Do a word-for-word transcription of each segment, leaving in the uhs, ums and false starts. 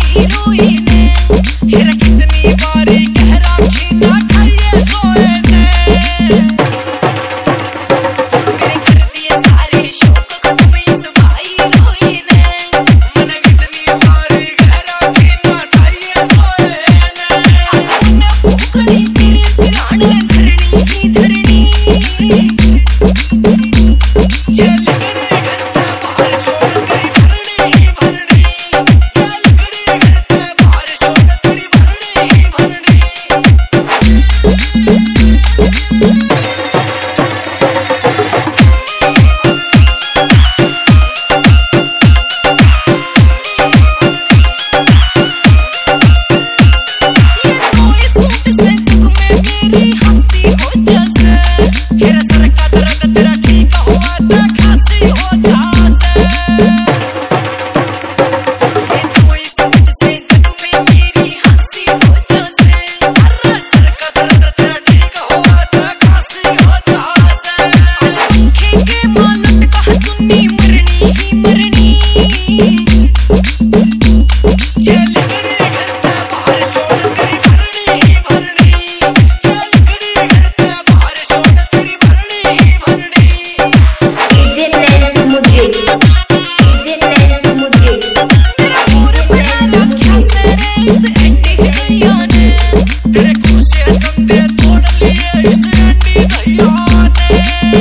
भाई रोई ने, हेरा कितनी बारी कह राखी ना खाइए सोए ने। मेरे कर दिए सारे शौक खत्म इस भाई रोई ने, मैंने कितनी बारी कह राखी ना खाइए सोए ने। आज मैंने फूकनी तेरे सिराने धरनी ही धरनी, चल गड़े करता बाहर छोड़ तेरी भरनी ही भरनी, चल गड़े करता बाहर छोड़ तेरी भरनी ही भरनी। ये कोई सूट से जुग में मेरी हंसी हो जैसे, हेरा सर का दर्द तेरा ठीक हुआ तो खांसी हो जासे। ये कोई सूट से जुग में मेरी हंसी हो जैसे, हेरा सर का दर्द तेरा ठीक हुआ तो खांसी हो जासे। आज पंखे के मालक कहा सुन्नी मरनी ही मरनी, चल गड़े करता बाहर छोड़ तेरी भरनी ही भरनी, चल गड़े करता बाहर छोड़ तेरी भरनी ही भरनी। डीजे नैन्सी मुद्रे, डीजे नैन्सी मुद्रे, तेरा मोर बना रखा तेरे इस अंडी भैया ने, तेरे खुशियाँ धंधे तोड़ लिए इस अंडी भैया ने।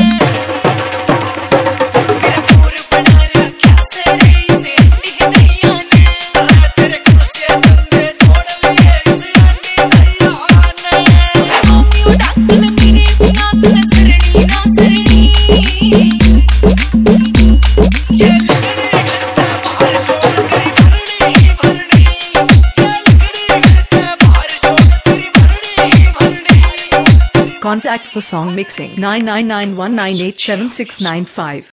मेरा मोर बना रखा तेरे इस अंडी भैया ने, तेरे खुशियाँ धंधे तोड़ लिए इस अंडी भैया ने। मम्मी उड़ाकल मेरे बिना तन सरनी ना सरनी, चल गड़े करता बाहर छोड़ तेरी भरनी ही भरनी, चल गड़े करता बाहर छोड़ तेरी भरनी ही भरनी। Contact for song mixing nine nine nine one nine eight seven six nine five.